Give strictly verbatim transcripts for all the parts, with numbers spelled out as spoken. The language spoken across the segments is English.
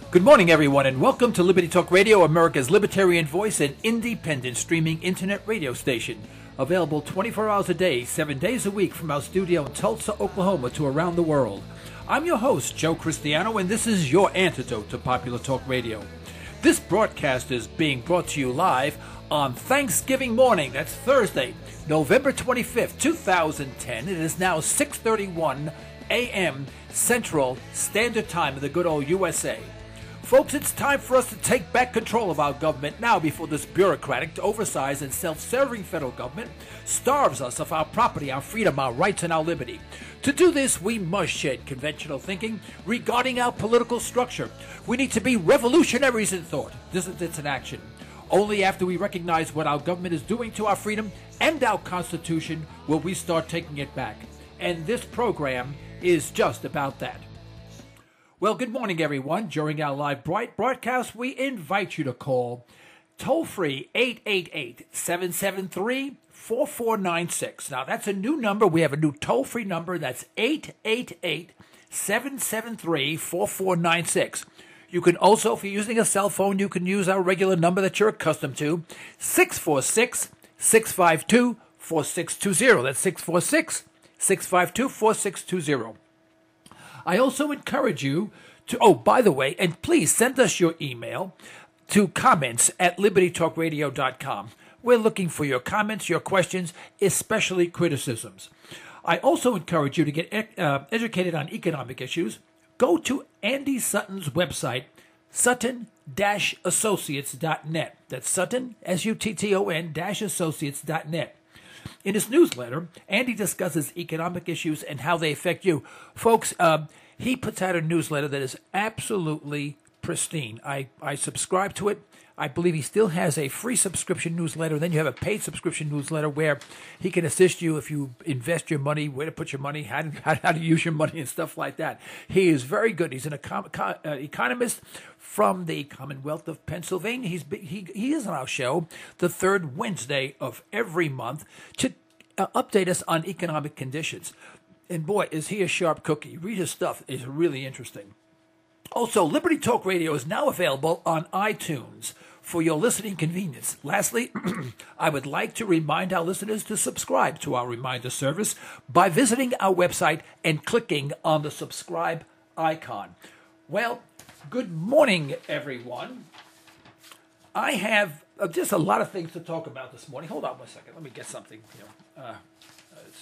Good morning, everyone, and welcome to Liberty Talk Radio, America's libertarian voice and independent streaming internet radio station. Available twenty-four hours a day, seven days a week from our studio in Tulsa, Oklahoma to around the world. I'm your host, Joe Cristiano, and this is your antidote to popular talk radio. This broadcast is being brought to you live on Thanksgiving morning. That's Thursday, November twenty-fifth, two thousand ten. It is now six thirty-one a.m. Central Standard Time in the good old U S A. Folks, it's time for us to take back control of our government now before this bureaucratic, oversized, and self-serving federal government starves us of our property, our freedom, our rights, and our liberty. To do this, we must shed conventional thinking regarding our political structure. We need to be revolutionaries in thought, dissidents in action. Only after we recognize what our government is doing to our freedom and our Constitution will we start taking it back. And this program is just about that. Well, good morning, everyone. During our live bright broadcast, we invite you to call toll-free eight eight eight, seven seven three, four four nine six. Now, that's a new number. We have a new toll-free number. That's eight eight eight, seven seven three, four four nine six. You can also, if you're using a cell phone, you can use our regular number that you're accustomed to, six four six, six five two, four six two zero. That's six four six, six five two, four six two zero. I also encourage you to, oh, by the way, and please send us your email to comments at liberty talk radio dot com. We're looking for your comments, your questions, especially criticisms. I also encourage you to get uh, educated on economic issues. Go to Andy Sutton's website, sutton dash associates dot net. That's Sutton, S U T T O N, dash associates dot net. In his newsletter, Andy discusses economic issues and how they affect you. Folks, uh, he puts out a newsletter that is absolutely pristine. I, I subscribe to it. I believe he still has a free subscription newsletter. Then you have a paid subscription newsletter where he can assist you if you invest your money, where to put your money, how to, how, how to use your money, and stuff like that. He is very good. He's an econ- uh, economist from the Commonwealth of Pennsylvania. He's he he is on our show the third Wednesday of every month to uh, update us on economic conditions. And boy, is he a sharp cookie. Read his stuff. It's really interesting. Also, Liberty Talk Radio is now available on iTunes for your listening convenience. Lastly, I would like to remind our listeners to subscribe to our reminder service by visiting our website and clicking on the subscribe icon. Well, good morning, everyone. I have uh, just a lot of things to talk about this morning. Hold on one second. Let me get something here. Uh, let's see.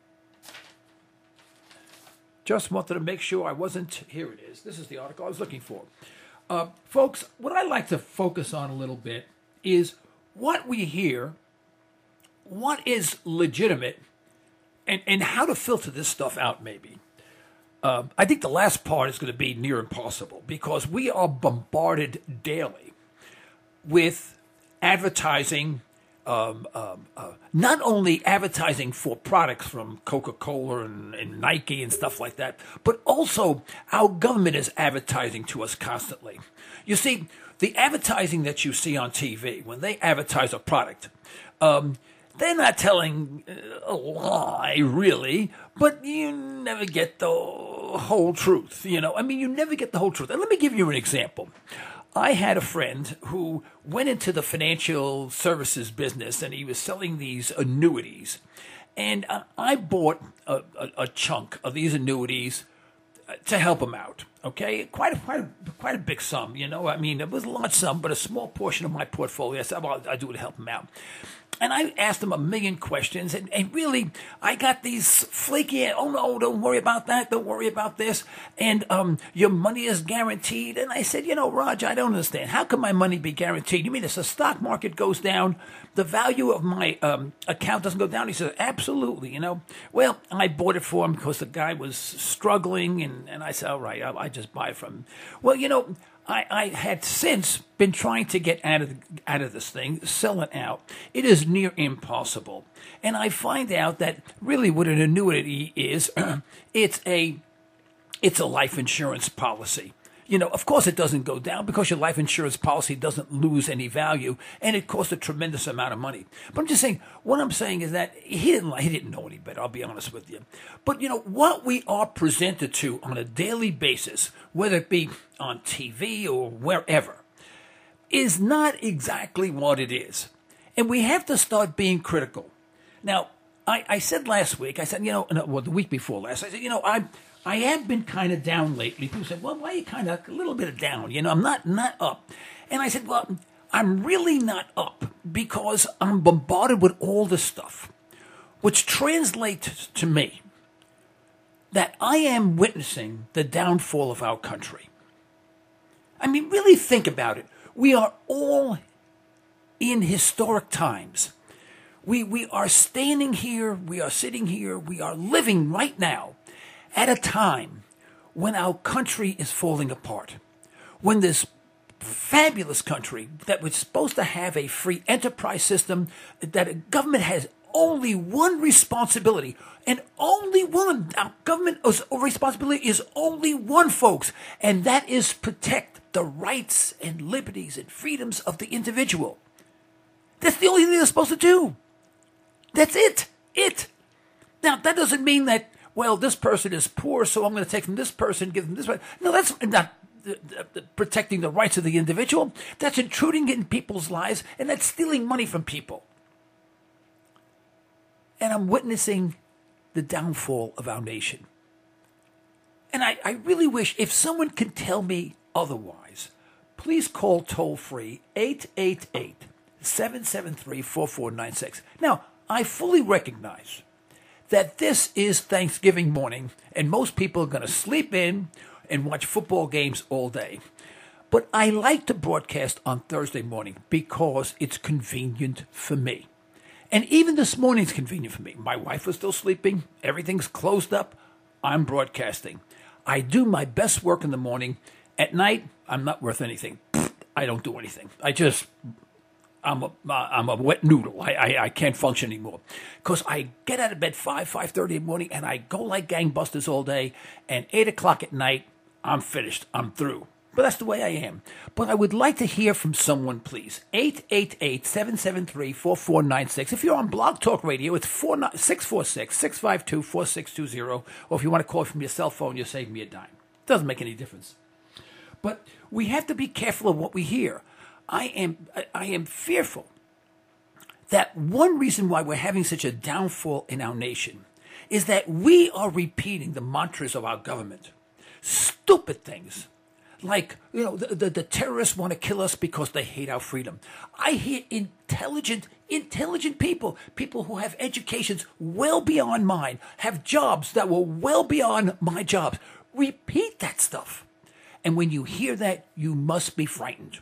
Just wanted to make sure I wasn't, here it is. This is the article I was looking for. Uh, folks, what I like to focus on a little bit is what we hear, what is legitimate, and, and how to filter this stuff out maybe. Uh, I think the last part is going to be near impossible because we are bombarded daily with advertising, Um, um, uh, not only advertising for products from Coca-Cola and, and Nike and stuff like that, but also our government is advertising to us constantly. You see, the advertising that you see on T V, when they advertise a product, um, they're not telling a lie, really, but you never get the whole truth, you know? I mean, you never get the whole truth. And let me give you an example. I had a friend who went into the financial services business, and he was selling these annuities. And uh, I bought a, a, a chunk of these annuities to help him out. Okay, quite a, quite a, quite a big sum, you know. I mean, it was a large sum, but a small portion of my portfolio. I said, well, I'll do it to help him out. And I asked him a million questions, and, and really, I got these flaky, oh, no, don't worry about that, don't worry about this, and um, your money is guaranteed. And I said, you know, Raj, I don't understand. How can my money be guaranteed? You mean if the stock market goes down, the value of my um, account doesn't go down? He said, absolutely, you know. Well, I bought it for him because the guy was struggling, and, and I said, all right, I'll, I just buy it from him. Well, you know, I, I had since been trying to get out of out of this thing, sell it out. It is near impossible. And I find out that really what an annuity is, it's a it's a life insurance policy. You know, of course it doesn't go down because your life insurance policy doesn't lose any value, and it costs a tremendous amount of money. But I'm just saying, what I'm saying is that he didn't he didn't know any better, I'll be honest with you. But, you know, what we are presented to on a daily basis, whether it be on T V or wherever, is not exactly what it is. And we have to start being critical. Now, I, I said last week, I said, you know, no, well, the week before last, I said, you know, I I have been kind of down lately. People said, well, why are you kind of a little bit of down? You know, I'm not not up. And I said, well, I'm really not up because I'm bombarded with all this stuff, which translates to me that I am witnessing the downfall of our country. I mean, really think about it. We are all in historic times. We we are standing here, we are sitting here, we are living right now at a time when our country is falling apart. When this fabulous country that was supposed to have a free enterprise system, that a government has only one responsibility, and only one. Our government responsibility is only one, folks, and that is protect the rights and liberties and freedoms of the individual. That's the only thing they're supposed to do. That's it. It. Now, that doesn't mean that, well, this person is poor, so I'm going to take from this person, give them this one. No, that's not uh, uh, protecting the rights of the individual. That's intruding in people's lives, and that's stealing money from people. And I'm witnessing the downfall of our nation. And I, I really wish, if someone can tell me otherwise, please call toll-free eight eight eight, seven seven three, four four nine six. Now, I fully recognize that this is Thanksgiving morning, and most people are going to sleep in and watch football games all day. But I like to broadcast on Thursday morning because it's convenient for me. And even this morning is convenient for me. My wife was still sleeping. Everything's closed up. I'm broadcasting. I do my best work in the morning. At night, I'm not worth anything. I don't do anything. I just... I'm a, I'm a wet noodle. I, I, I can't function anymore. Because I get out of bed five, five thirty in the morning, and I go like gangbusters all day, and eight o'clock at night, I'm finished. I'm through. But that's the way I am. But I would like to hear from someone, please. eight eight eight, seven seven three, four four nine six. If you're on Blog Talk Radio, it's six four six, six five two, four six two zero. Or if you want to call from your cell phone, you'll save me a dime. Doesn't make any difference. But we have to be careful of what we hear. I am I am fearful that one reason why we're having such a downfall in our nation is that we are repeating the mantras of our government. Stupid things like, you know, the, the, the terrorists want to kill us because they hate our freedom. I hear intelligent, intelligent people, people who have educations well beyond mine, have jobs that were well beyond my jobs, repeat that stuff. And when you hear that, you must be frightened.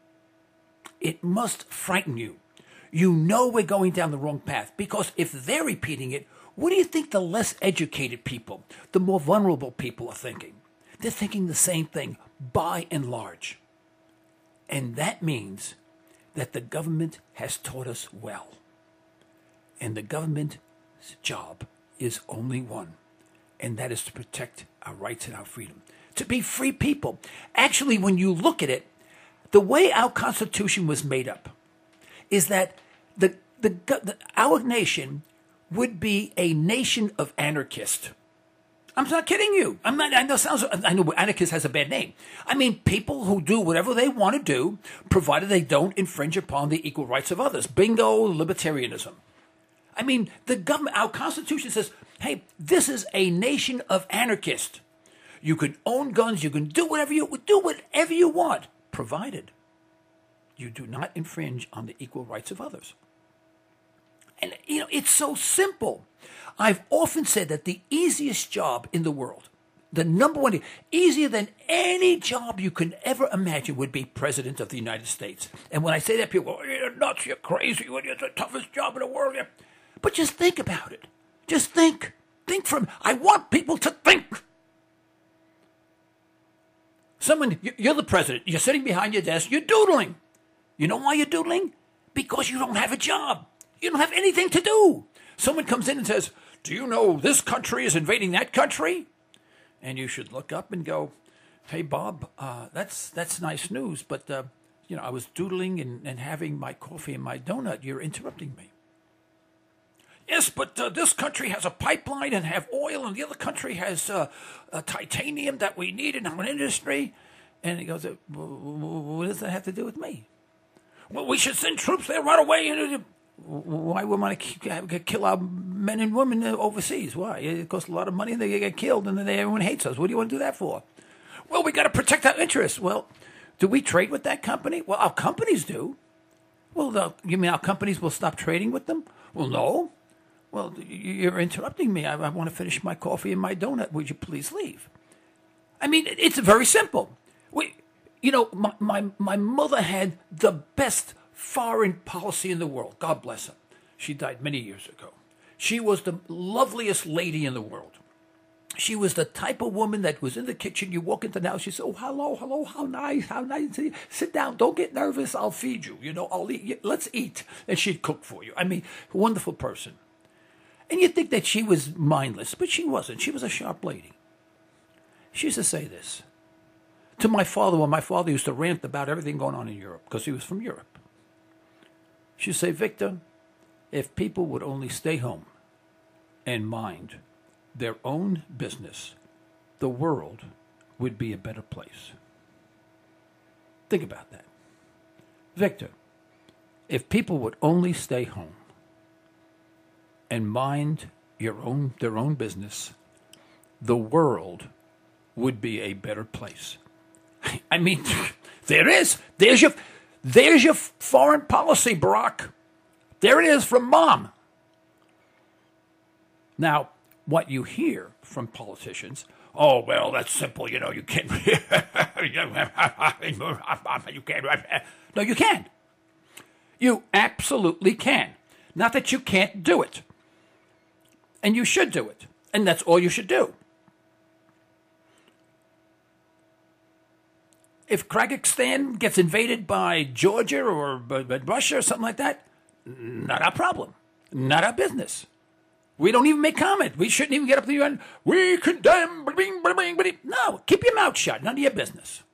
It must frighten you. You know we're going down the wrong path, because if they're repeating it, what do you think the less educated people, the more vulnerable people are thinking? They're thinking the same thing, by and large. And that means that the government has taught us well. And the government's job is only one, and that is to protect our rights and our freedom, to be free people. Actually, when you look at it, the way our Constitution was made up is that the, the, the our nation would be a nation of anarchists. I'm not kidding you. I'm not. I know sounds. I know anarchist has a bad name. I mean, people who do whatever they want to do, provided they don't infringe upon the equal rights of others. Bingo, libertarianism. I mean, the government. Our Constitution says, "Hey, this is a nation of anarchists. You can own guns. You can do whatever you do whatever you want, provided you do not infringe on the equal rights of others." And, you know, it's so simple. I've often said that the easiest job in the world, the number one, easier than any job you can ever imagine, would be President of the United States. And when I say that, people go, oh, you're nuts, you're crazy, it's the toughest job in the world. But just think about it. Just think. Think from, I want people to think. Someone, you're the president, you're sitting behind your desk, you're doodling. You know why you're doodling? Because you don't have a job. You don't have anything to do. Someone comes in and says, do you know this country is invading that country? And you should look up and go, Hey, Bob, uh, that's that's nice news, but, uh, you know, I was doodling and, and having my coffee and my donut. You're interrupting me. Yes, but uh, this country has a pipeline and have oil, and the other country has uh, uh, titanium that we need in our industry. And he goes, what does that have to do with me? Well, we should send troops there right away. And why would we want to kill our men and women overseas? Why? It costs a lot of money, and they get killed, and then everyone hates us. What do you want to do that for? Well, we got to protect our interests. Well, do we trade with that company? Well, our companies do. Well, the, you mean our companies will stop trading with them? Well, no. Well, you're interrupting me. I, I want to finish my coffee and my donut. Would you please leave? I mean, it's very simple. We, you know, my, my, my mother had the best foreign policy in the world. God bless her. She died many years ago. She was the loveliest lady in the world. She was the type of woman that was in the kitchen. You walk into the house, she said, oh, hello, hello, how nice, how nice. Sit down, don't get nervous, I'll feed you. You know, I'll eat, let's eat. And she'd cook for you. I mean, a wonderful person. And you'd think that she was mindless, but she wasn't. She was a sharp lady. She used to say this to my father when my father used to rant about everything going on in Europe, because he was from Europe. She would say, Victor, if people would only stay home and mind their own business, the world would be a better place. Think about that. Victor, if people would only stay home and mind your own their own business, the world would be a better place. I mean, there it is. There's your, there's your foreign policy, Barack. There it is from Mom. Now, what you hear from politicians, oh, well, that's simple. You know, you can't. you can't. No, you can. You absolutely can. Not that you can't do it. And you should do it. And that's all you should do. If Kyrgyzstan gets invaded by Georgia or by Russia or something like that, not our problem. Not our business. We don't even make comment. We shouldn't even get up to the U N. We condemn. No, keep your mouth shut. None of your business.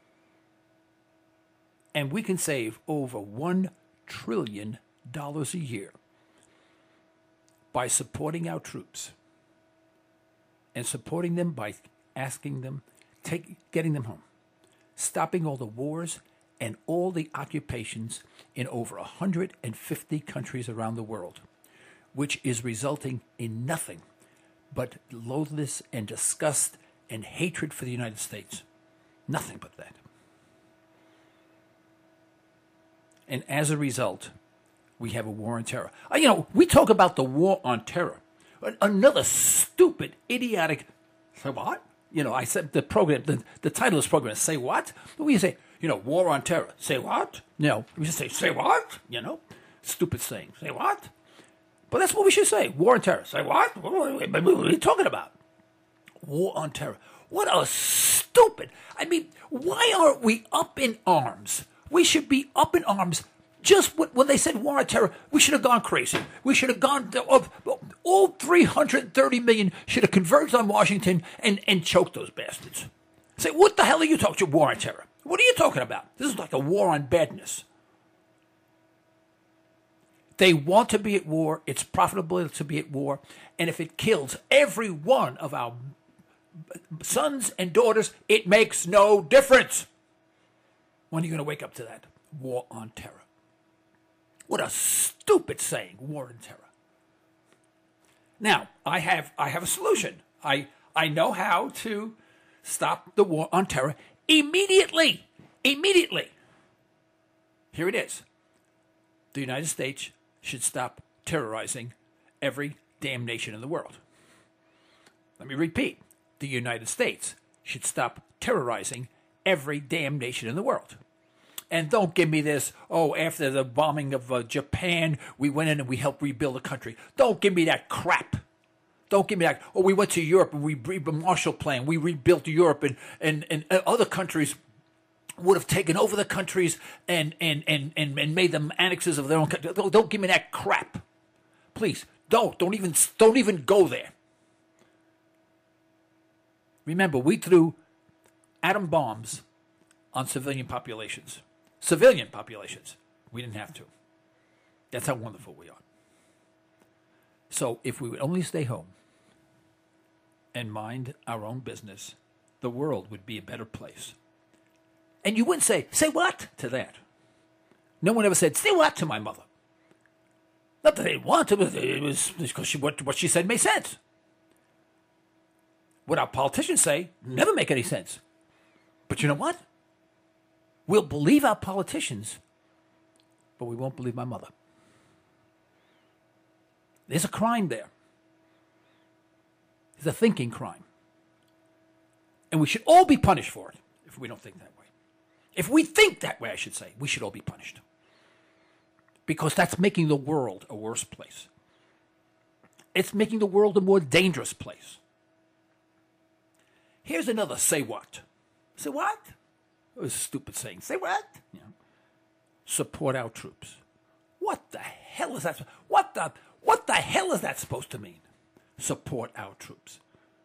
And we can save over one trillion dollars a year by supporting our troops and supporting them by asking them, take, getting them home, stopping all the wars and all the occupations in over one hundred fifty countries around the world, which is resulting in nothing but loathness and disgust and hatred for the United States. Nothing but that. And as a result, we have a war on terror. Uh, you know, we talk about the war on terror. Another stupid, idiotic, say what? You know, I said the program, the, the title of this program is Say What? What do you say? You know, war on terror. Say what? No, we just say, say what? You know, stupid saying. Say what? But that's what we should say. War on terror. Say what? What are you talking about? War on terror. What a stupid. I mean, why aren't we up in arms? We should be up in arms. Just when they said war on terror, we should have gone crazy. We should have gone, all three hundred thirty million should have converged on Washington and, and choked those bastards. Say, what the hell are you talking about, war on terror? What are you talking about? This is like a war on badness. They want to be at war. It's profitable to be at war. And if it kills every one of our sons and daughters, it makes no difference. When are you going to wake up to that? War on terror. What a stupid saying, war on terror. Now, I have I have a solution. I I know how to stop the war on terror immediately. Immediately. Here it is. The United States should stop terrorizing every damn nation in the world. Let me repeat. The United States should stop terrorizing every damn nation in the world. And don't give me this, oh, after the bombing of uh, Japan, we went in and we helped rebuild the country. Don't give me that crap. Don't give me that, oh, we went to Europe and we rebuilt the Marshall Plan. We rebuilt Europe and, and, and other countries would have taken over the countries and, and, and, and, and made them annexes of their own country. Don't, don't give me that crap. Please, don't. Don't even, don't even go there. Remember, we threw atom bombs on civilian populations. Civilian populations. We didn't have to. That's how wonderful we are. So if we would only stay home and mind our own business, the world would be a better place. And you wouldn't say, say what to that. No one ever said, say what to my mother. Not that they didn't want to, it was because she, what, what she said made sense. What our politicians say never make any sense. But you know what? We'll believe our politicians, but we won't believe my mother. There's a crime there. There's a thinking crime. And we should all be punished for it if we don't think that way. If we think that way, I should say, we should all be punished. Because that's making the world a worse place. It's making the world a more dangerous place. Here's another say what. Say what? It was a stupid saying. Say what? You know, support our troops. What the hell is that? What the what the hell is that supposed to mean? Support our troops.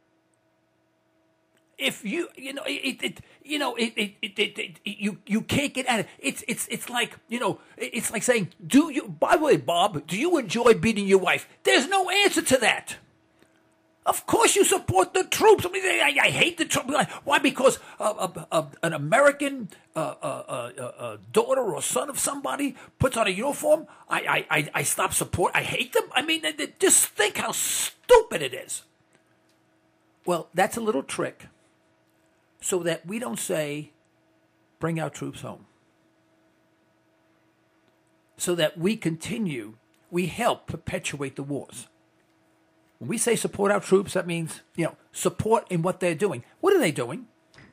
If you you know it, it you know it, it, it, it, it you you can't get at it. It's it's it's like you know it's like saying, do you? By the way, Bob, do you enjoy beating your wife? There's no answer to that. Of course you support the troops. I mean, I, I hate the troops. Why? Because uh, uh, uh, an American uh, uh, uh, uh, daughter or son of somebody puts on a uniform, I, I, I, I stop support. I hate them. I mean, just think how stupid it is. Well, that's a little trick so that we don't say, bring our troops home. So that we continue, we help perpetuate the wars. When we say support our troops, that means, you know, support in what they're doing. What are they doing?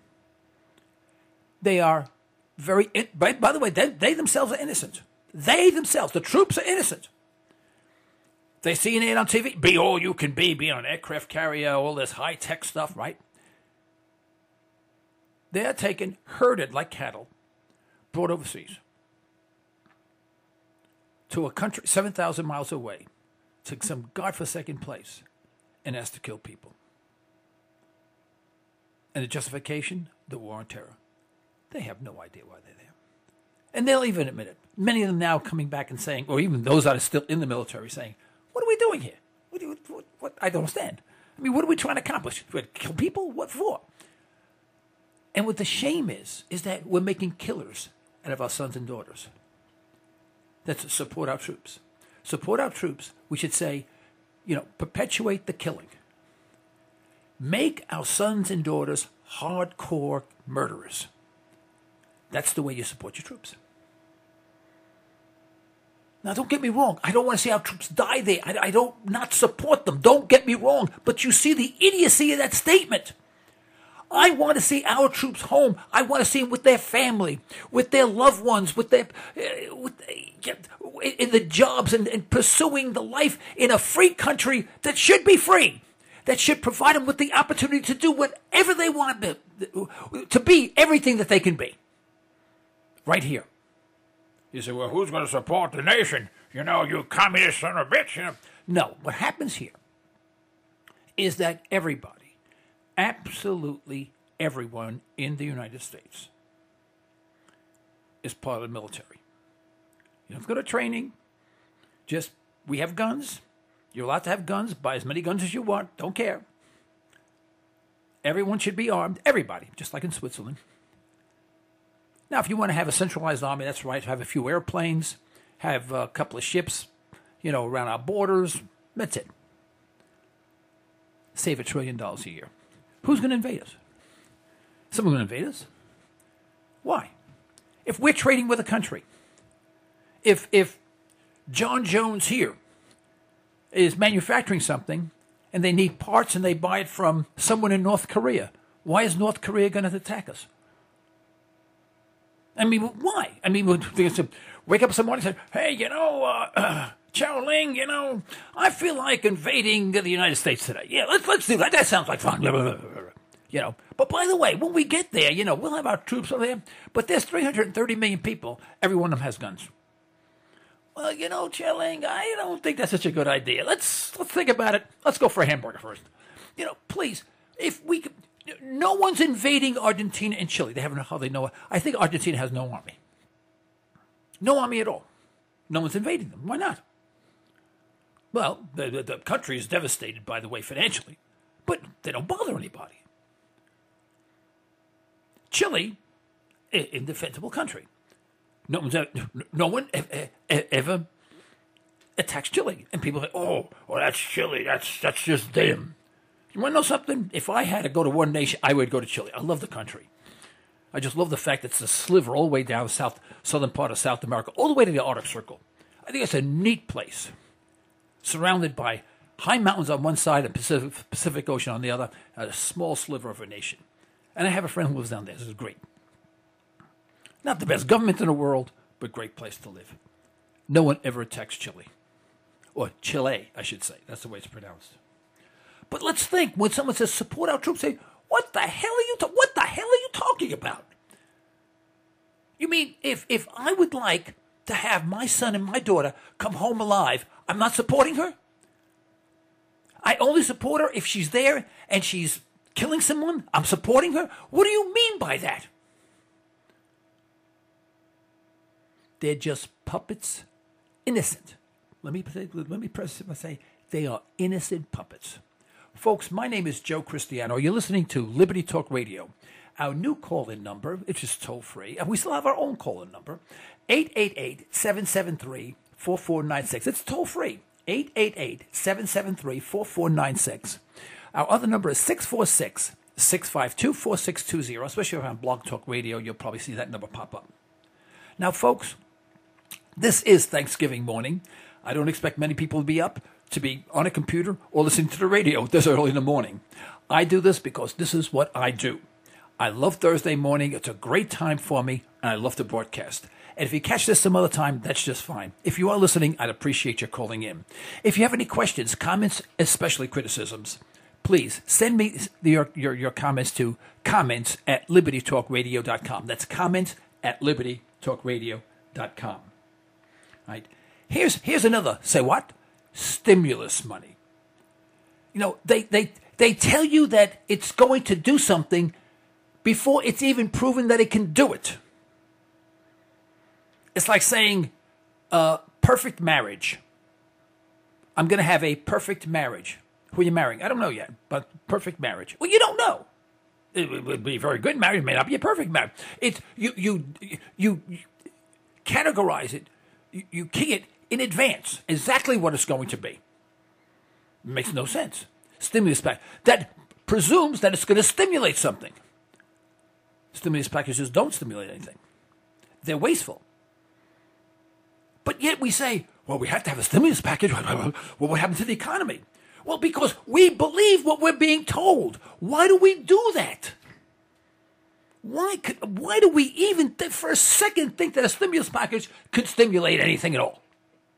They are very, by, by the way, they, they themselves are innocent. They themselves, the troops are innocent. They see an ad on T V, be all you can be, be on an aircraft carrier, all this high-tech stuff, right? They're taken, herded like cattle, brought overseas to a country seven thousand miles away, to some godforsaken place, and asked to kill people. And the justification? The war on terror. They have no idea why they're there. And they'll even admit it. Many of them now coming back and saying, or even those that are still in the military saying, what are we doing here? What do you, what, what, I don't understand. I mean, what are we trying to accomplish? We kill people? What for? And what the shame is, is that we're making killers out of our sons and daughters. That's support our troops. Support our troops, we should say, you know, perpetuate the killing. Make our sons and daughters hardcore murderers. That's the way you support your troops. Now, don't get me wrong. I don't want to see our troops die there. I, I don't not support them. Don't get me wrong. But you see the idiocy of that statement. I want to see our troops home. I want to see them with their family, with their loved ones, with their, uh, with, uh, in the jobs and, and pursuing the life in a free country that should be free, that should provide them with the opportunity to do whatever they want to be, to be everything that they can be. Right here. You say, well, who's going to support the nation? You know, you communist son of a bitch. You know. No, what happens here is that everybody, absolutely everyone in the United States is part of the military. You don't have to go to training. Just, we have guns. You're allowed to have guns. Buy as many guns as you want. Don't care. Everyone should be armed. Everybody, just like in Switzerland. Now, if you want to have a centralized army, that's right. Have a few airplanes. Have a couple of ships, you know, around our borders. That's it. Save a trillion dollars a year. Who's going to invade us? Someone's going to invade us? Why? If we're trading with a country, if if John Jones here is manufacturing something and they need parts and they buy it from someone in North Korea, why is North Korea going to attack us? I mean, why? I mean, we're going to wake up some morning and say, hey, you know, uh, uh, Chow Ling, you know, I feel like invading the United States today. Yeah, let's let's do that. That sounds like fun. You know, but by the way, when we get there, you know, we'll have our troops over there. But there's three hundred thirty million people. Every one of them has guns. Well, you know, Chow Ling, I don't think that's such a good idea. Let's let's think about it. Let's go for a hamburger first. You know, please, if we could, no one's invading Argentina and Chile. They haven't how they know it. I think Argentina has no army. No army at all. No one's invading them. Why not? Well, the, the, the country is devastated, by the way, financially, but they don't bother anybody. Chile, an indefensible country. No one's ever, no one ever attacks Chile, and people say, "Oh, well, that's Chile. That's that's just them." You want to know something? If I had to go to one nation, I would go to Chile. I love the country. I just love the fact that it's a sliver all the way down south, southern part of South America, all the way to the Arctic Circle. I think it's a neat place, surrounded by high mountains on one side and Pacific, Pacific Ocean on the other, and a small sliver of a nation. And I have a friend who lives down there. This is great. Not the best government in the world, but great place to live. No one ever attacks Chile. Or Chile, I should say. That's the way it's pronounced. But let's think, when someone says support our troops, say, what the hell are you ta- what the hell are you talking about? You mean if if I would like to have my son and my daughter come home alive, I'm not supporting her? I only support her if she's there and she's killing someone? I'm supporting her? What do you mean by that? They're just puppets, innocent. Let me let me press it and say they are innocent puppets. Folks, my name is Joe Cristiano. You're listening to Liberty Talk Radio. Our new call-in number, which is toll-free, and we still have our own call-in number, eight eight eight, seven seven three, four four nine six. It's toll-free, eight eight eight, seven seven three, four four nine six. Our other number is six four six, six five two, four six two zero. Especially if you're on Blog Talk Radio, you'll probably see that number pop up. Now, folks, this is Thanksgiving morning. I don't expect many people to be up, to be on a computer or listening to the radio this early in the morning. I do this because this is what I do. I love Thursday morning. It's a great time for me, and I love to broadcast. And if you catch this some other time, that's just fine. If you are listening, I'd appreciate your calling in. If you have any questions, comments, especially criticisms, please send me your, your, your comments to comments at liberty talk radio dot com. That's comments at liberty talk radio dot com. Right? Here's, here's another, say what? Stimulus money. You know, they, they, they tell you that it's going to do something before it's even proven that it can do it. It's like saying, uh, perfect marriage. I'm going to have a perfect marriage. Who are you marrying? I don't know yet, but perfect marriage. Well, you don't know. It would be a very good marriage. It may not be a perfect marriage. It's, you, you, you, you categorize it. You, you key it in advance, exactly what it's going to be. It makes no sense. Stimulus package. That presumes that it's going to stimulate something. Stimulus packages don't stimulate anything. They're wasteful. But yet we say, well, we have to have a stimulus package. Well, what happened to the economy? Well, because we believe what we're being told. Why do we do that? Why could, why do we even th- for a second think that a stimulus package could stimulate anything at all?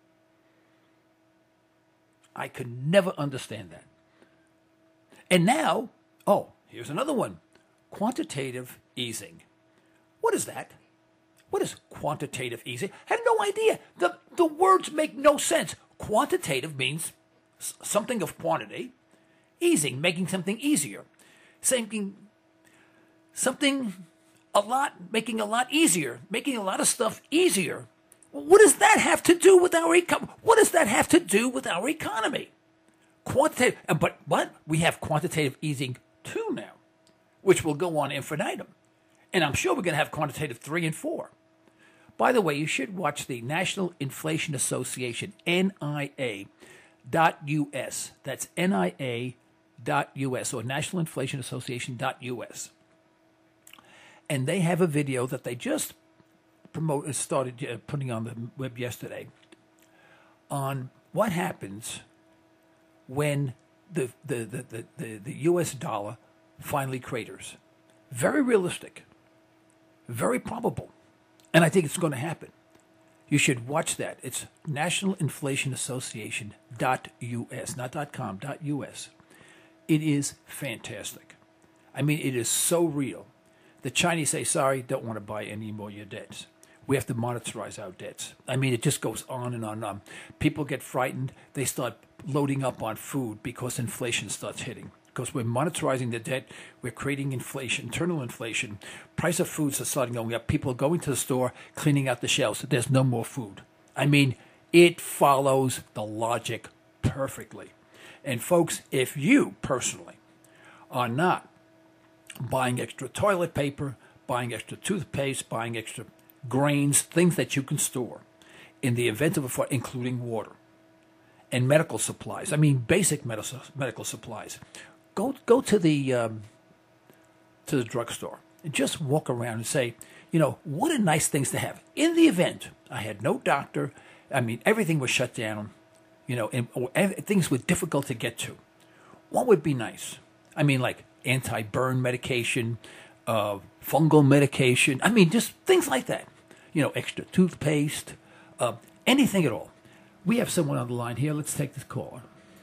I could never understand that. And now, oh, here's another one. Quantitative easing. What is that? What is quantitative easing? I have no idea. The, the words make no sense. Quantitative means s- something of quantity. Easing, making something easier. Saying something a lot, making a lot easier. Making a lot of stuff easier. What does that have to do with our econ? What does that have to do with our economy? Quantitative, but what? We have quantitative easing two now, which will go on infinitum. And I'm sure we're going to have quantitative three and four. By the way, you should watch the National Inflation Association, N I A dot U S. That's N I A dot U S, or National Inflation Association dot U S. And they have a video that they just promoted, started uh, putting on the web yesterday on what happens when the the, the, the, the, the U S dollar finally craters. Very realistic. Very probable. And I think it's going to happen. You should watch that. It's National Inflation Association dot U S, not .com, .us. It is fantastic. I mean, it is so real. The Chinese say, sorry, don't want to buy any more of your debts. We have to monetize our debts. I mean, it just goes on and on and on. People get frightened. They start loading up on food because inflation starts hitting. because we're monetizing the debt. We're creating inflation, internal inflation. Price of foods are starting going up. People are going to the store, cleaning out the shelves. There's no more food. I mean, it follows the logic perfectly. And folks, if you personally are not buying extra toilet paper, buying extra toothpaste, buying extra grains, things that you can store in the event of a fire, including water and medical supplies. I mean, basic medical medical supplies. Go go to the um, to the drugstore and just walk around and say, you know, what are nice things to have in the event I had no doctor. I mean, everything was shut down. You know, and or, things were difficult to get to. What would be nice? I mean, like anti-burn medication, uh, fungal medication. I mean, just things like that. You know, extra toothpaste, uh, anything at all. We have someone on the line here. Let's take this caller.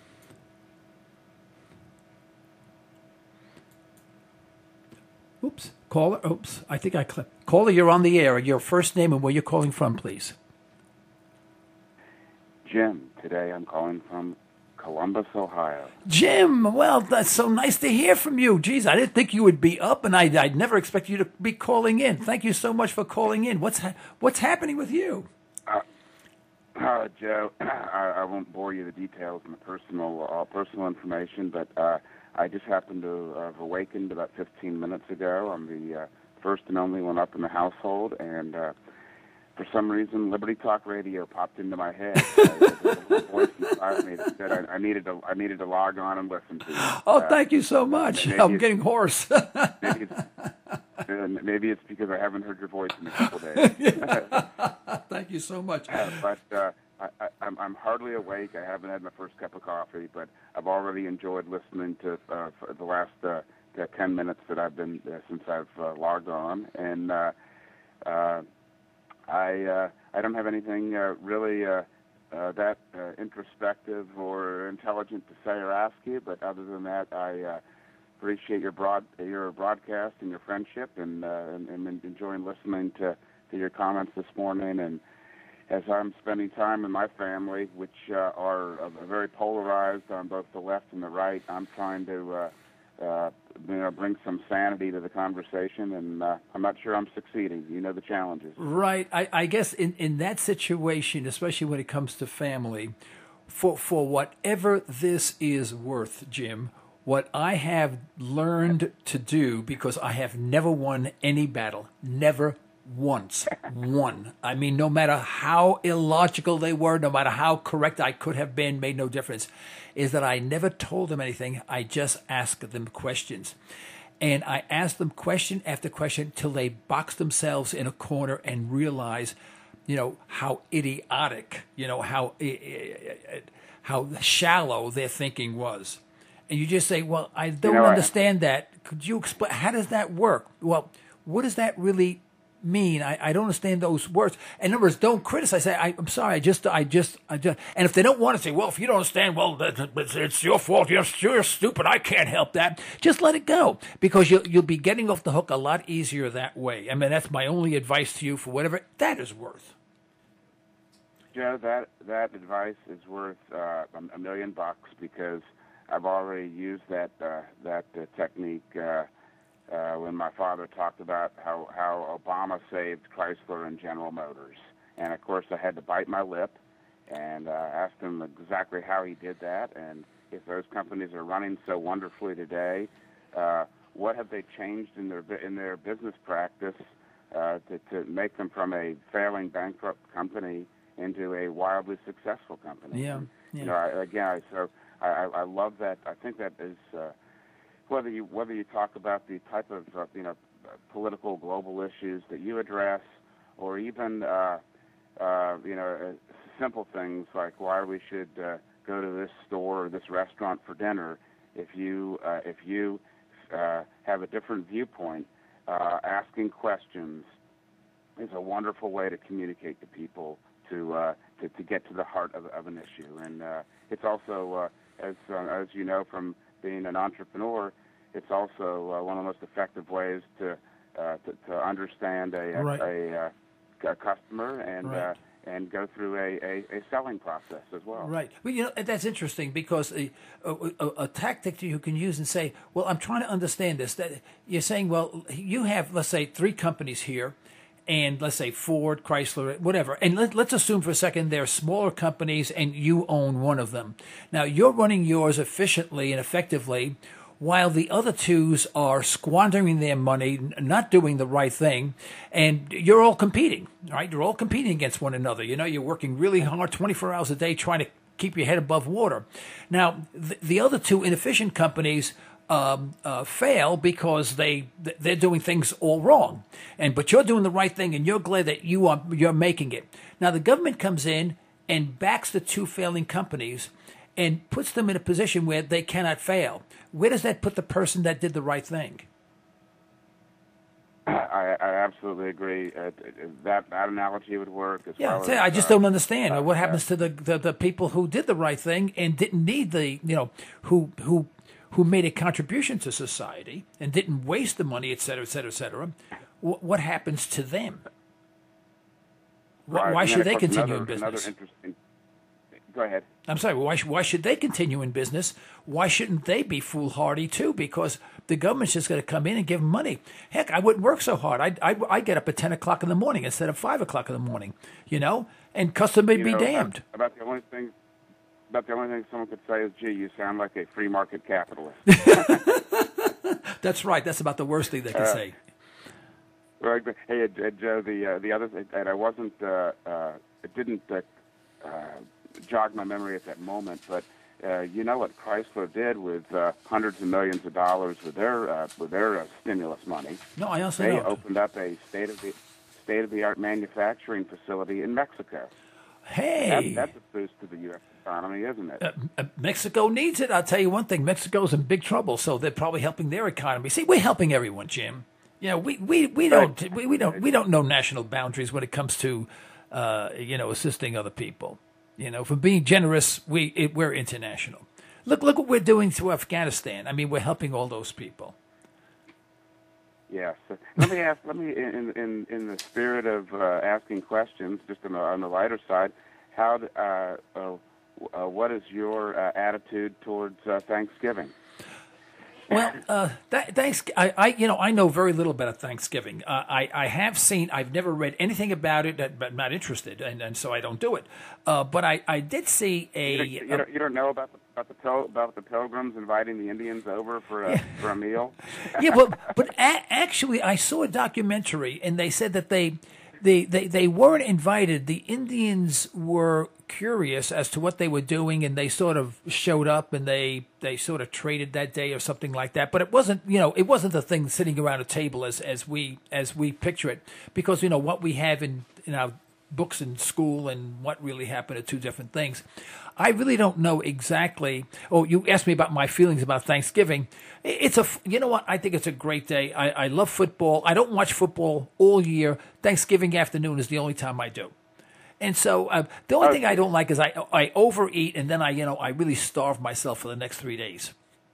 Oops, caller. Oops, I think I clicked. Caller, you're on the air. Your first name and where you're calling from, please. Jim. Today I'm calling from Columbus, Ohio. Jim, well, that's so nice to hear from you. Geez, I didn't think you would be up, and I, I'd never expect you to be calling in. Thank you so much for calling in. What's ha- what's happening with you? Uh, uh, Joe, I, I won't bore you with the details and the personal uh, personal information, but uh, I just happened to have awakened about fifteen minutes ago. I'm the uh, first and only one up in the household, and uh, for some reason, Liberty Talk Radio popped into my head. uh, a voice inside me that said I, I needed to I needed to log on and listen to you. Oh, uh, thank you so much. I'm getting hoarse. maybe, it's, uh, maybe it's because I haven't heard your voice in a couple days. Thank you so much. Uh, but uh, I, I, I'm, I'm hardly awake. I haven't had my first cup of coffee, but I've already enjoyed listening to uh, for the last uh, ten minutes that I've been uh, since I've uh, logged on, and uh, uh, I uh, I don't have anything uh, really uh, uh, that uh, introspective or intelligent to say or ask you, but other than that, I uh, appreciate your broad your broadcast and your friendship, and, uh, and, and enjoying listening to, to your comments this morning. And as I'm spending time with my family, which uh, are uh, very polarized on both the left and the right, I'm trying to uh, uh, you know, bring some sanity to the conversation, and uh, I'm not sure I'm succeeding. You know the challenges. Right. I, I guess in, in that situation, especially when it comes to family, for for whatever this is worth, Jim, what I have learned to do, because I have never won any battle, never once won. I mean, no matter how illogical they were, no matter how correct I could have been, made no difference, is that I never told them anything. I just asked them questions. And I asked them question after question till they boxed themselves in a corner and realized, you know, how idiotic, you know, how how shallow their thinking was. And you just say, well, I don't you know, understand I... that. Could you explain? How does that work? Well, what does that really mean? I, I don't understand those words. And numbers, don't criticize. I, I, I'm sorry. I just, I just, I just. And if they don't want to say, well, if you don't understand, well, it's, it's your fault. You're, you're stupid. I can't help that. Just let it go, because you'll, you'll be getting off the hook a lot easier that way. I mean, that's my only advice to you for whatever that is worth. Joe, that that advice is worth uh, a million bucks, because I've already used that uh, that uh, technique. Uh, Uh, when my father talked about how, how Obama saved Chrysler and General Motors. And, of course, I had to bite my lip and uh, asked him exactly how he did that. And if those companies are running so wonderfully today, uh, what have they changed in their in their business practice uh, to, to make them from a failing, bankrupt company into a wildly successful company? Yeah. And, yeah. You know, I, again, I, so I, I love that. I think that is... Uh, Whether you whether you talk about the type of uh, you know political global issues that you address, or even uh, uh, you know uh, simple things like why we should uh, go to this store or this restaurant for dinner, if you uh, if you uh, have a different viewpoint, uh, asking questions is a wonderful way to communicate to people to uh, to, to get to the heart of, of an issue. And uh, it's also uh, as uh, as you know from being an entrepreneur, it's also uh, one of the most effective ways to uh, to, to understand a right. a, a, a customer and right. and go through a, a, a selling process as well. Right. Well, you know, that's interesting because a, a, a, a tactic that you can use and say, well, I'm trying to understand this. That you're saying, well, you have, let's say, three companies here, and let's say Ford, Chrysler, whatever. And let, let's assume for a second they're smaller companies and you own one of them. Now, you're running yours efficiently and effectively, while the other twos are squandering their money, not doing the right thing, and you're all competing, right? You're all competing against one another. You know, you're working really hard, twenty-four hours a day, trying to keep your head above water. Now, the, the other two inefficient companies um, uh, fail because they they're doing things all wrong, and but you're doing the right thing, and you're glad that you are you're making it. Now, the government comes in and backs the two failing companies and puts them in a position where they cannot fail. Where does that put the person that did the right thing? I, I absolutely agree. Uh, that that analogy would work as yeah, well. Yeah, as, I just uh, don't understand uh, what happens to the, the, the people who did the right thing and didn't need the, you know, who who who made a contribution to society and didn't waste the money, et cetera, et cetera, et cetera. What, what happens to them? Right. Why should they continue another, in business? Another interesting. Go ahead. I'm sorry. Why, why should they continue in business? Why shouldn't they be foolhardy too? Because the government's just going to come in and give them money. Heck, I wouldn't work so hard. I I I get up at ten o'clock in the morning instead of five o'clock in the morning. You know, and customer You be know, damned. About the only thing, about the only thing someone could say is, "Gee, you sound like a free market capitalist." That's right. That's about the worst thing they can uh, say. Right. But, hey, uh, Joe. The uh, the other thing, and I wasn't. Uh, uh, it didn't. Uh, uh, jog my memory at that moment, but uh, you know what Chrysler did with uh, hundreds of millions of dollars with their uh, with their uh, stimulus money. No, I also they don't. opened up a state of the state of the art manufacturing facility in Mexico. Hey, that, that's a boost to the U S economy, isn't it? Uh, uh, Mexico needs it. I'll tell you one thing: Mexico's in big trouble, so they're probably helping their economy. See, we're helping everyone, Jim. You know, we we, we don't we, we don't we don't know national boundaries when it comes to uh, you know assisting other people. You know, for being generous, we it, we're international. Look, look what we're doing to Afghanistan. I mean, we're helping all those people. Yes. Let me ask. Let me, in in in the spirit of uh, asking questions, just on the, on the lighter side, how uh, uh, uh, what is your uh, attitude towards uh, Thanksgiving? Well, uh, th- thanks. I, I, you know, I know very little about Thanksgiving. Uh, I, I have seen. I've never read anything about it, but I'm not interested, and, and so I don't do it. Uh, but I, I did see a. You don't, you don't, you don't know about the about the pil- about the Pilgrims inviting the Indians over for a yeah. for a meal? Yeah, but but a- actually, I saw a documentary, and they said that they. They, they they weren't invited. The Indians were curious as to what they were doing, and they sort of showed up, and they, they sort of traded that day or something like that. But it wasn't, you know, it wasn't the thing sitting around a table as, as we as we picture it, because you know what we have in in our books in school and what really happened are two different things. I really don't know exactly. Oh, you asked me about my feelings about Thanksgiving. It's a, you know what? I think it's a great day. I, I love football. I don't watch football all year. Thanksgiving afternoon is the only time I do. And so uh, the only thing I don't like is I I overeat and then I you know I really starve myself for the next three days.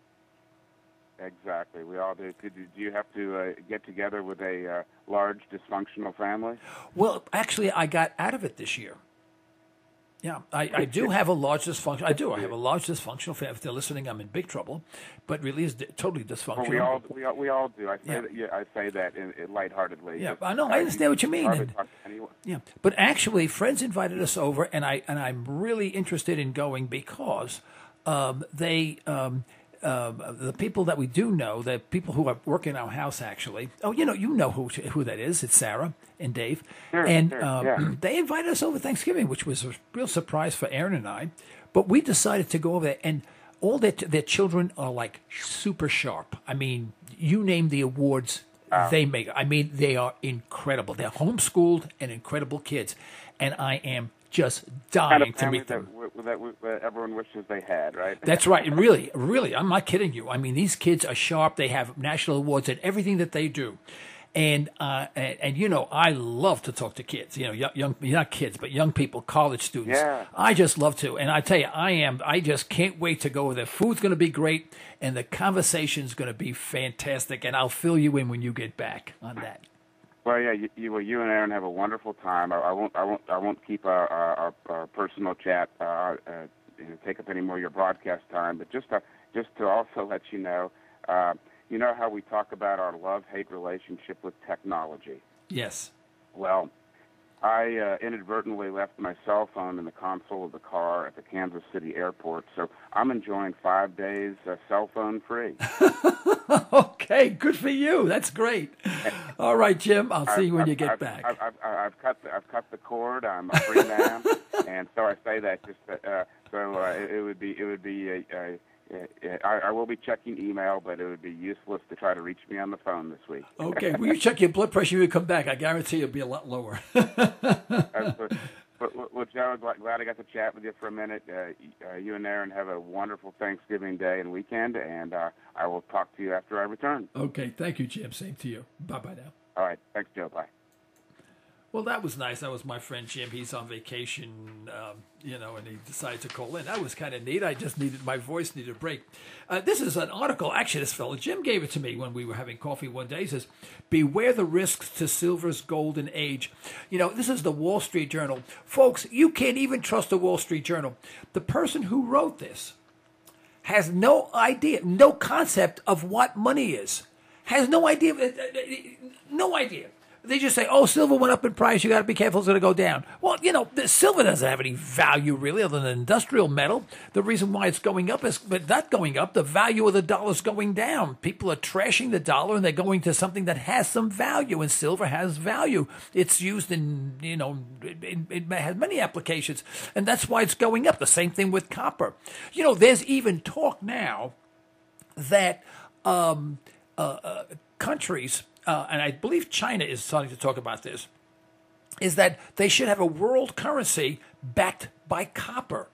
Exactly, we all do. Do you have to uh, get together with a uh, large dysfunctional family? Well, actually, I got out of it this year. Yeah, I, I do have a large dysfunction. I do. I have a large dysfunctional family. If they're listening, I'm in big trouble. But really, it's totally dysfunctional. Well, we all we all, we all do. I say yeah. that. Yeah, I say that in, in lightheartedly. Yeah, I know. I understand what you mean. And, yeah, but actually, friends invited us over, and I and I'm really interested in going because um, they. Um, Uh, the people that we do know, the people who are working in our house, actually. Oh, you know, you know who who that is. It's Sarah and Dave, sure, and sure, um, yeah. they invited us over Thanksgiving, which was a real surprise for Aaron and I. But we decided to go over there, and all their their children are like super sharp. I mean, you name the awards, uh, they make. I mean, they are incredible. They're homeschooled and incredible kids, and I am just dying kind of to meet them. That, that, that everyone wishes they had, right? That's right. Really, really, I'm not kidding you. I mean, these kids are sharp. They have national awards at everything that they do. And, uh, and, and you know, I love to talk to kids, you know, young, young, not kids, but young people, college students. Yeah. I just love to. And I tell you, I am, I just can't wait to go there. Food's going to be great, and the conversation's going to be fantastic, and I'll fill you in when you get back on that. Well, yeah, you, you, well, you and Aaron have a wonderful time. I, I won't, I won't, I won't keep our, our, our personal chat uh, uh, you know, take up any more of your broadcast time. But just to, just to also let you know, uh, you know how we talk about our love-hate relationship with technology. Yes. Well, I uh, inadvertently left my cell phone in the console of the car at the Kansas City airport, so I'm enjoying five days uh, cell phone free. Okay, good for you. That's great. All right, Jim. I'll see I've, you when I've, you get I've, back. I've, I've, I've cut the, I've cut the cord. I'm a free man, and so I say that just uh, so uh, it, it would be it would be a, a, a, I, I will be checking email, but it would be useless to try to reach me on the phone this week. Okay. Will you check your blood pressure when you come back? I guarantee it'll be a lot lower. But, well, Joe, glad I got to chat with you for a minute. Uh, uh, you and Aaron have a wonderful Thanksgiving day and weekend, and uh, I will talk to you after I return. Okay. Thank you, Jim. Same to you. Bye-bye now. All right. Thanks, Joe. Bye. Well, that was nice. That was my friend Jim. He's on vacation, um, you know, and he decided to call in. That was kind of neat. I just needed, my voice needed a break. Uh, this is an article, actually, this fellow, Jim gave it to me when we were having coffee one day. He says, beware the risks to silver's golden age. You know, this is the Wall Street Journal. Folks, you can't even trust the Wall Street Journal. The person who wrote this has no idea, no concept of what money is. Has no idea, no idea. They just say, oh, silver went up in price. You got to be careful. It's going to go down. Well, you know, the silver doesn't have any value really other than industrial metal. The reason why it's going up is but not going up. The value of the dollar is going down. People are trashing the dollar and they're going to something that has some value. And silver has value. It's used in, you know, it, it has many applications. And that's why it's going up. The same thing with copper. You know, there's even talk now that um, uh, uh, countries... Uh, and I believe China is starting to talk about this, is that they should have a world currency backed by copper.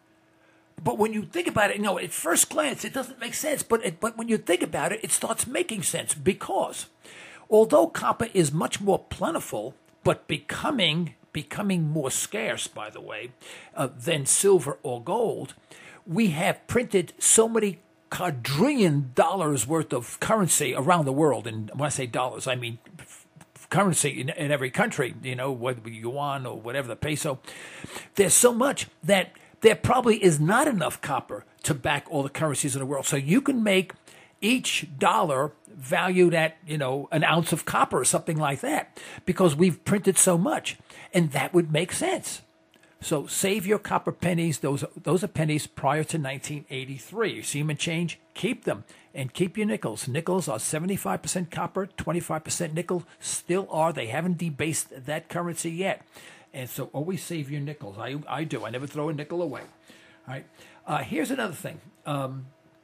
But when you think about it, you know, at first glance, it doesn't make sense. But it, but when you think about it, it starts making sense because although copper is much more plentiful, but becoming becoming more scarce, by the way, uh, than silver or gold, we have printed so many quadrillion dollars worth of currency around the world. And when I say dollars, I mean f- currency in, in every country, you know, whether it be yuan or whatever, the peso. There's so much that there probably is not enough copper to back all the currencies in the world. So you can make each dollar valued at, you know, an ounce of copper or something like that because we've printed so much. And that would make sense. So save your copper pennies. Those those are pennies prior to nineteen eighty-three. You see them in change? Keep them. And keep your nickels. Nickels are seventy-five percent copper, twenty-five percent nickel. Still are. They haven't debased that currency yet. And so always save your nickels. I I do. I never throw a nickel away. All right. Uh, here's another thing. Um,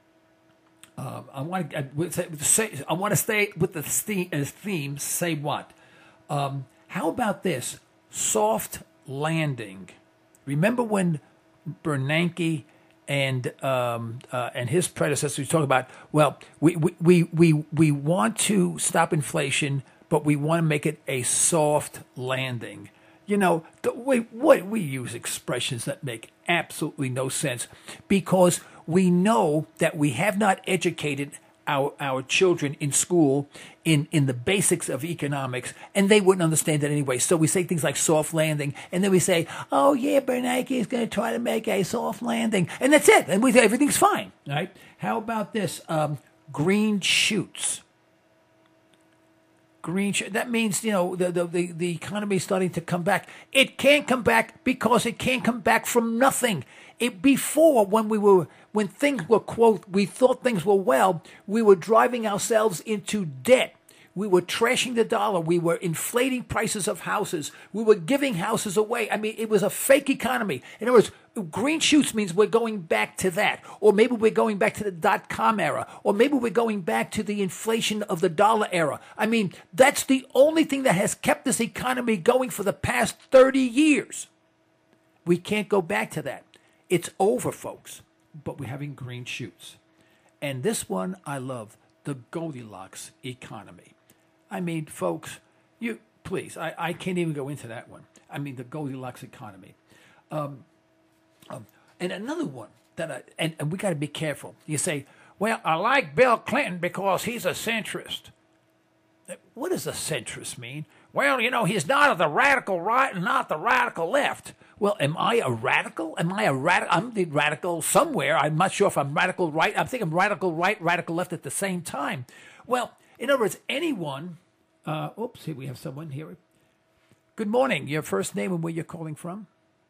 uh, I want to say I want to stay with the theme. theme say what? Um, how about this? Soft landing. Remember when Bernanke and um, uh, and his predecessors talk about, well, we, we, we, we, we want to stop inflation, but we want to make it a soft landing. You know, the, we, what, we use expressions that make absolutely no sense because we know that we have not educated our our children in school in, in the basics of economics, and they wouldn't understand it anyway. So we say things like soft landing, and then we say, oh, yeah, Bernanke is going to try to make a soft landing. And that's it. And we say everything's fine. Right? How about this? Um, green shoots. Green sh- that means, you know, the, the, the, the economy is starting to come back. It can't come back because it can't come back from nothing. It before when we were when things were, quote, we thought things were well, we were driving ourselves into debt. We were trashing the dollar. We were inflating prices of houses. We were giving houses away. I mean, it was a fake economy. In other words, green shoots means we're going back to that. Or maybe we're going back to the dot-com era. Or maybe we're going back to the inflation of the dollar era. I mean, that's the only thing that has kept this economy going for the past thirty years. We can't go back to that. It's over, folks. But we're having green shoots. And this one I love, the Goldilocks economy. I mean, folks, you please, I, I can't even go into that one. I mean, the Goldilocks economy. Um, um, and another one that I, and, and we got to be careful. You say, well, I like Bill Clinton because he's a centrist. what does a centrist mean? Well, you know, he's not the radical right and not the radical left. Well, am I a radical? Am I a radical? I'm the radical somewhere. I'm not sure if I'm radical right. I think I'm radical right, radical left at the same time. Well, in other words, anyone, uh, oops, here we have someone here. Good morning. Your first name and where you're calling from?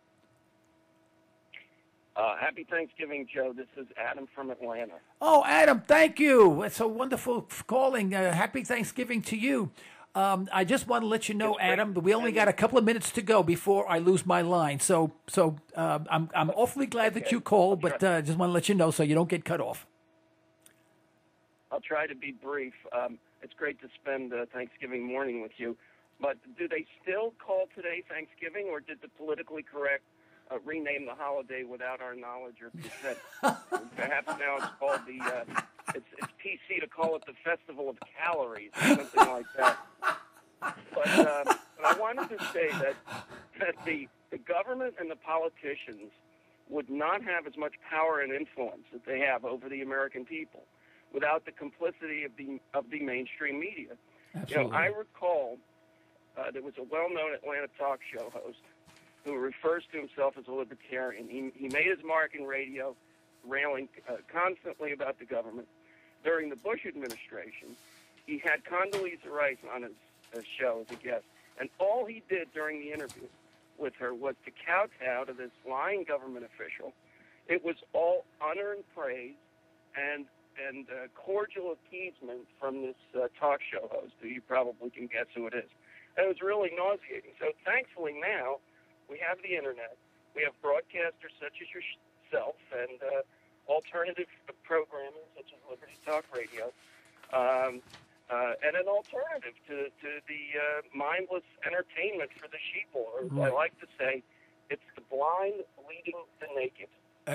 Uh, happy Thanksgiving, Joe. This is Adam from Atlanta. Oh, Adam, thank you. It's so wonderful calling. Uh, happy Thanksgiving to you. Um, I just want to let you know, Adam, that we only got a couple of minutes to go before I lose my line. So, so uh, I'm I'm awfully glad that you called, but I uh, just want to let you know so you don't get cut off. I'll try to be brief. Um, it's great to spend uh, Thanksgiving morning with you. But do they still call today Thanksgiving, or did the politically correct Uh, rename the holiday without our knowledge or consent? Perhaps now it's called the, uh, it's, it's P C to call it the Festival of Calories or something like that. But, uh, but I wanted to say that, that the, the government and the politicians would not have as much power and influence that they have over the American people without the complicity of the, of the mainstream media. Absolutely. You know, I recall uh, there was a well-known Atlanta talk show host who refers to himself as a libertarian. He, he made his mark in radio, railing uh, constantly about the government. During the Bush administration, he had Condoleezza Rice on his, his show as a guest, and all he did during the interview with her was to kowtow to this lying government official. It was all unearned praise and and uh, cordial appeasement from this uh, talk show host, who you probably can guess who it is. And it was really nauseating. So thankfully now, we have the internet. We have broadcasters such as yourself and uh, alternative programming such as Liberty Talk Radio, um, uh, and an alternative to, to the uh, mindless entertainment for the sheeple. Or as right. I like to say, it's the blind leading the naked.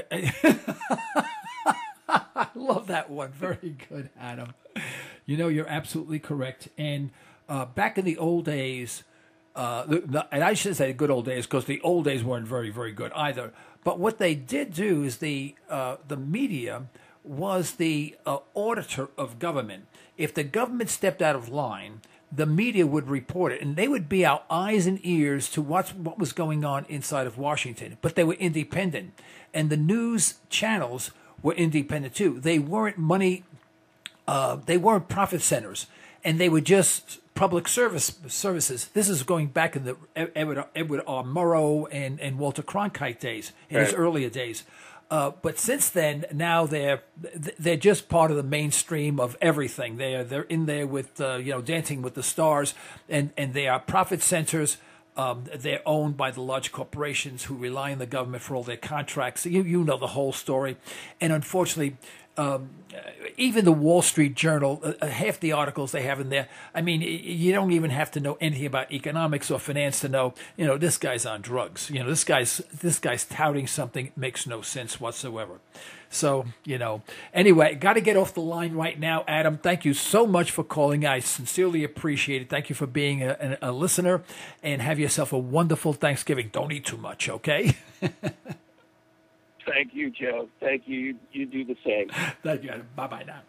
I love that one. Very good, Adam. You know, you're absolutely correct. And uh, back in the old days, Uh, the, the, and I should say good old days because the old days weren't very, very good either. But what they did do is the uh, the media was the uh, auditor of government. If the government stepped out of line, the media would report it, and they would be our eyes and ears to watch what was going on inside of Washington. But they were independent, and the news channels were independent too. They weren't money. Uh, they weren't profit centers, and they were just public service services. This is going back in the Edward, Edward R. Murrow and, and Walter Cronkite days, in right. his earlier days. Uh, but since then, now they're they're just part of the mainstream of everything. They're they're in there with uh, you know Dancing with the Stars, and, and they are profit centers. Um, they're owned by the large corporations who rely on the government for all their contracts. You you know the whole story, and unfortunately. Um, even the Wall Street Journal, uh, half the articles they have in there, I mean, you don't even have to know anything about economics or finance to know, you know, this guy's on drugs. You know, this guy's this guy's touting something that makes no sense whatsoever. So, you know, anyway, got to get off the line right now. Adam, thank you so much for calling. I sincerely appreciate it. Thank you for being a, a, a listener, and have yourself a wonderful Thanksgiving. Don't eat too much, okay? Thank you, Joe. Thank you. You, you do the same. Thank you. Bye-bye now.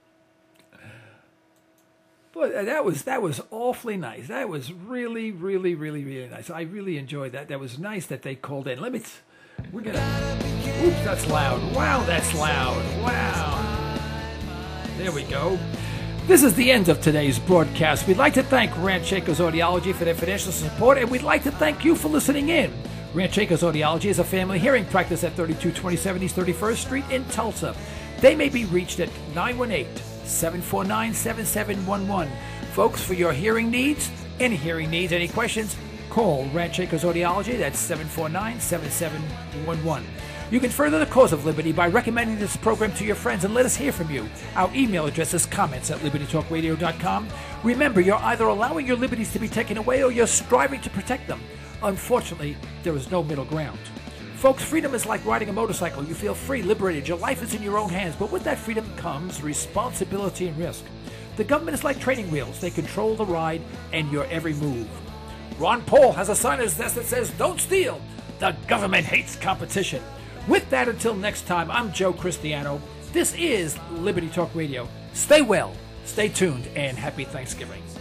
Boy, that was that was awfully nice. That was really, really, really, really nice. I really enjoyed that. That was nice that they called in. Let me. We're gonna. Oops, that's loud. Wow, that's loud. Wow. There we go. This is the end of today's broadcast. We'd like to thank Ranch Acres Audiology for their financial support, and we'd like to thank you for listening in. Ranch Acres Audiology is a family hearing practice at thirty-two twenty-seven East thirty-first Street in Tulsa. They may be reached at nine one eight, seven four nine, seven seven one one. Folks, for your hearing needs, any hearing needs, any questions, call Ranch Acres Audiology. That's seven four nine, seven seven one one. You can further the cause of liberty by recommending this program to your friends, and let us hear from you. Our email address is comments at liberty talk radio dot com. Remember, you're either allowing your liberties to be taken away or you're striving to protect them. Unfortunately, there is no middle ground. Folks, freedom is like riding a motorcycle. You feel free, liberated. Your life is in your own hands. But with that freedom comes responsibility and risk. The government is like training wheels. They control the ride and your every move. Ron Paul has a sign on his desk that says, "Don't steal. The government hates competition." With that, until next time, I'm Joe Cristiano. This is Liberty Talk Radio. Stay well, stay tuned, and happy Thanksgiving.